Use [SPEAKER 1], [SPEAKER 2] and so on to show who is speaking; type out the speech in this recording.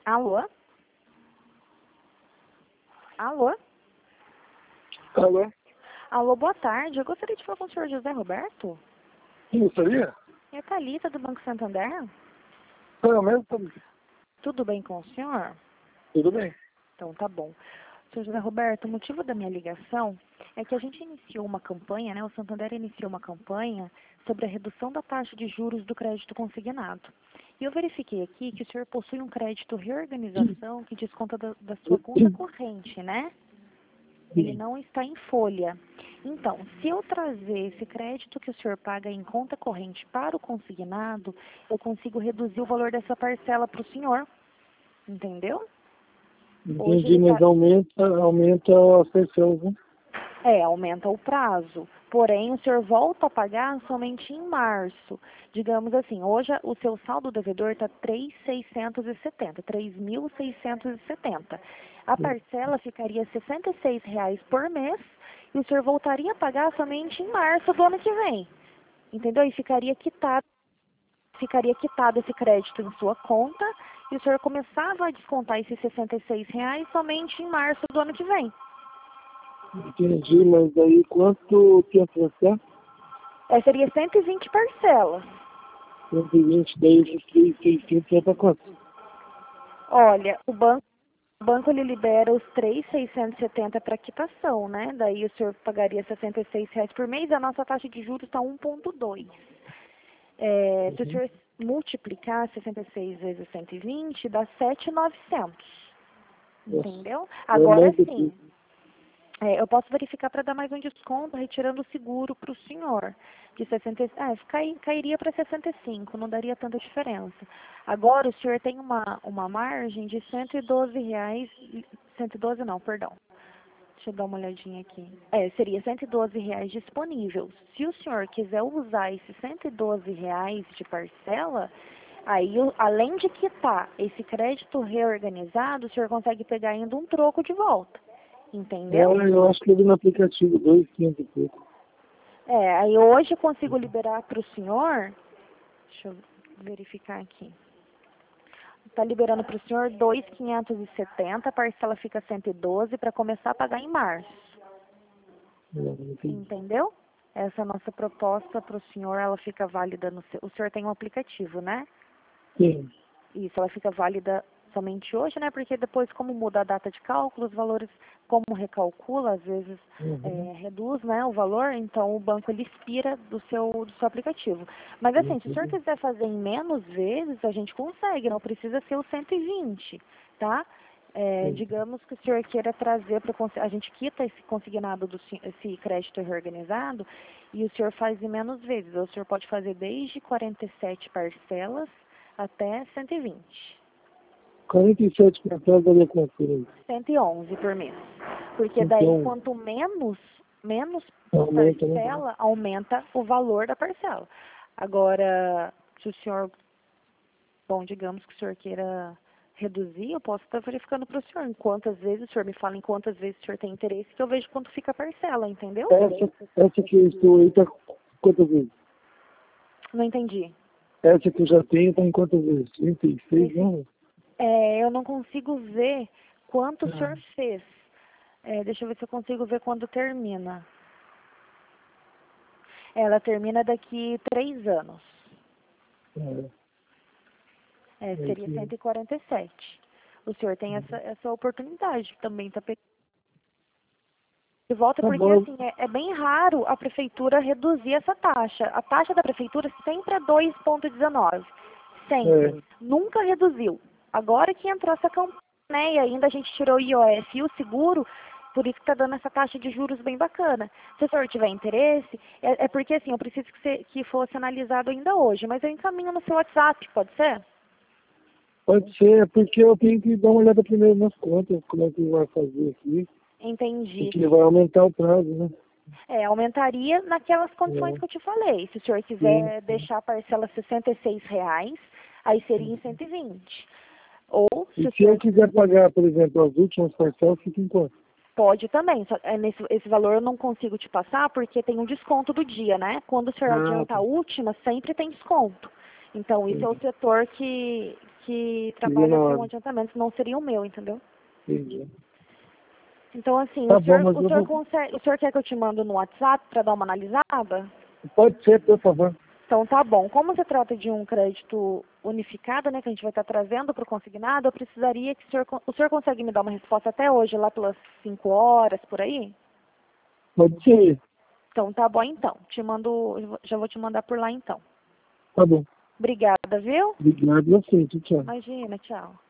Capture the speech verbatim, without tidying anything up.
[SPEAKER 1] Alô? Alô?
[SPEAKER 2] Alô?
[SPEAKER 1] Alô, boa tarde. Eu gostaria de falar com o senhor José Roberto.
[SPEAKER 2] Quem gostaria?
[SPEAKER 1] É a Thalita, do Banco Santander.
[SPEAKER 2] Sou eu mesmo, Thalita.
[SPEAKER 1] Tudo bem com o senhor?
[SPEAKER 2] Tudo bem.
[SPEAKER 1] Então, tá bom. senhor José Roberto, o motivo da minha ligação é que a gente iniciou uma campanha, né? O Santander iniciou uma campanha sobre a redução da taxa de juros do crédito consignado. E eu verifiquei aqui que o senhor possui um crédito reorganização que desconta da, da sua conta corrente, né? Ele não está em folha. Então, se eu trazer esse crédito que o senhor paga em conta corrente para o consignado, eu consigo reduzir o valor dessa parcela para o senhor. Entendeu? Hoje
[SPEAKER 2] Entendi,
[SPEAKER 1] ele
[SPEAKER 2] mas
[SPEAKER 1] tá...
[SPEAKER 2] aumenta, aumenta as pessoas, né?
[SPEAKER 1] É, aumenta o prazo. Porém, o senhor volta a pagar somente em março. Digamos assim, hoje o seu saldo devedor está três mil seiscentos e setenta, três mil seiscentos e setenta. A parcela ficaria sessenta e seis reais por mês e o senhor voltaria a pagar somente em março do ano que vem. Entendeu? E ficaria quitado, ficaria quitado esse crédito em sua conta e o senhor começava a descontar esses sessenta e seis reais somente em março do ano que vem.
[SPEAKER 2] Entendi, mas aí quanto tempo vai ser?
[SPEAKER 1] É, seria cento e vinte parcelas.
[SPEAKER 2] cento e vinte, daí esses três mil e seiscentos é para quanto?
[SPEAKER 1] Olha, o banco, o banco ele libera os três mil seiscentos e setenta para quitação, né? Daí o senhor pagaria sessenta e seis reais por mês, a nossa taxa de juros está um vírgula dois. É, se o senhor multiplicar sessenta e seis vezes cento e vinte, dá sete mil e novecentos. Entendeu? Agora sim. É, eu posso verificar para dar mais um desconto, retirando o seguro para o senhor. De sessenta, é, cai, cairia para sessenta e cinco, não daria tanta diferença. Agora o senhor tem uma, uma margem de cento e doze reais, cento e doze não, perdão. Deixa eu dar uma olhadinha aqui. É, seria cento e doze reais disponível. Se o senhor quiser usar esses cento e doze reais de parcela, aí além de quitar esse crédito reorganizado, o senhor consegue pegar ainda um troco de volta. Entendeu?
[SPEAKER 2] É, eu acho que eu vi no aplicativo dois, quinhentos e pouco.
[SPEAKER 1] É, aí hoje eu consigo liberar para o senhor, deixa eu verificar aqui. Está liberando para o senhor dois mil quinhentos e setenta, a parcela fica cento e doze para começar a pagar em março. Entendeu? Essa é a nossa proposta para o senhor, ela fica válida no seu... O senhor tem um aplicativo, né?
[SPEAKER 2] Sim.
[SPEAKER 1] Isso, ela fica válida somente hoje, né? Porque depois, como muda a data de cálculo, os valores, como recalcula, às vezes
[SPEAKER 2] Uhum.
[SPEAKER 1] é, reduz, né, o valor, então o banco ele expira do seu, do seu aplicativo. Mas assim,
[SPEAKER 2] Uhum.
[SPEAKER 1] se o senhor quiser fazer em menos vezes, a gente consegue, não precisa ser o cento e vinte, tá? É, digamos que o senhor queira trazer para a gente quita esse consignado, do, esse crédito reorganizado, e o senhor faz em menos vezes. O senhor pode fazer desde quarenta e sete parcelas até cento e vinte.
[SPEAKER 2] quarenta e sete parcelas daria quanto por aí?
[SPEAKER 1] cento e onze por mês. Porque daí,
[SPEAKER 2] Então,
[SPEAKER 1] quanto menos, menos
[SPEAKER 2] aumenta, né?
[SPEAKER 1] parcela, aumenta o valor da parcela. Agora, se o senhor, bom, digamos que o senhor queira reduzir, eu posso estar verificando para o senhor em quantas vezes, o senhor me fala em quantas vezes o senhor tem interesse, que eu vejo quanto fica a parcela, entendeu?
[SPEAKER 2] Essa, essa que eu estou aí tá quantas vezes?
[SPEAKER 1] Não entendi.
[SPEAKER 2] Essa que eu já tenho tá em quantas vezes? trinta e seis, não?
[SPEAKER 1] É, eu não consigo ver quanto o
[SPEAKER 2] Ah.
[SPEAKER 1] senhor fez. É, deixa eu ver se eu consigo ver quando termina. Ela termina daqui três anos.
[SPEAKER 2] É.
[SPEAKER 1] É,
[SPEAKER 2] É
[SPEAKER 1] seria
[SPEAKER 2] que-
[SPEAKER 1] cento e quarenta e sete. O senhor tem essa, essa oportunidade também, tá pegando de volta,
[SPEAKER 2] Tá
[SPEAKER 1] porque
[SPEAKER 2] bom.
[SPEAKER 1] assim, é, é bem raro a prefeitura reduzir essa taxa. A taxa da prefeitura sempre é dois vírgula dezenove. Sempre.
[SPEAKER 2] É.
[SPEAKER 1] Nunca reduziu. Agora que entrou essa campanha, né, e ainda a gente tirou o I O F e o seguro, por isso que está dando essa taxa de juros bem bacana. Se o senhor tiver interesse, é, é porque assim, eu preciso que, você, que fosse analisado ainda hoje, mas eu encaminho no seu WhatsApp, pode ser?
[SPEAKER 2] Pode ser, é porque eu tenho que dar uma olhada primeiro nas contas, como é que vai fazer aqui.
[SPEAKER 1] Entendi.
[SPEAKER 2] Porque vai aumentar o prazo, né?
[SPEAKER 1] É, aumentaria naquelas condições
[SPEAKER 2] É.
[SPEAKER 1] que eu te falei. Se o senhor quiser
[SPEAKER 2] Sim.
[SPEAKER 1] deixar a parcela sessenta e seis reais, aí seria em cento e vinte. Ou, se
[SPEAKER 2] E
[SPEAKER 1] o
[SPEAKER 2] se eu
[SPEAKER 1] senhor
[SPEAKER 2] quiser pagar, por exemplo, as últimas parcelas, fica em quanto?
[SPEAKER 1] pode também, só, é, nesse, esse valor eu não consigo te passar porque tem um desconto do dia, né? Quando o senhor
[SPEAKER 2] Ah,
[SPEAKER 1] adianta
[SPEAKER 2] tá.
[SPEAKER 1] a última, sempre tem desconto. Então, isso é o
[SPEAKER 2] Sim.
[SPEAKER 1] setor que, que trabalha
[SPEAKER 2] na
[SPEAKER 1] com
[SPEAKER 2] hora.
[SPEAKER 1] adiantamento, senão seria o meu, entendeu?
[SPEAKER 2] Entendi.
[SPEAKER 1] Então, assim,
[SPEAKER 2] Tá
[SPEAKER 1] o,
[SPEAKER 2] bom,
[SPEAKER 1] senhor,
[SPEAKER 2] mas
[SPEAKER 1] o,
[SPEAKER 2] eu
[SPEAKER 1] senhor
[SPEAKER 2] vou...
[SPEAKER 1] consegue, o senhor quer que eu te mando no WhatsApp para dar uma analisada?
[SPEAKER 2] Pode ser, por favor.
[SPEAKER 1] Então, tá bom. Como se trata de um crédito unificado, né, que a gente vai estar trazendo para o consignado, eu precisaria que o senhor... con- O senhor consegue me dar uma resposta até hoje, lá pelas cinco horas, por aí?
[SPEAKER 2] Pode ser.
[SPEAKER 1] Então, tá bom, então. Te mando... eu vou- Já vou te mandar por lá, então.
[SPEAKER 2] Tá bom.
[SPEAKER 1] Obrigada, viu?
[SPEAKER 2] Obrigado a você. Tchau, tchau.
[SPEAKER 1] Imagina, tchau.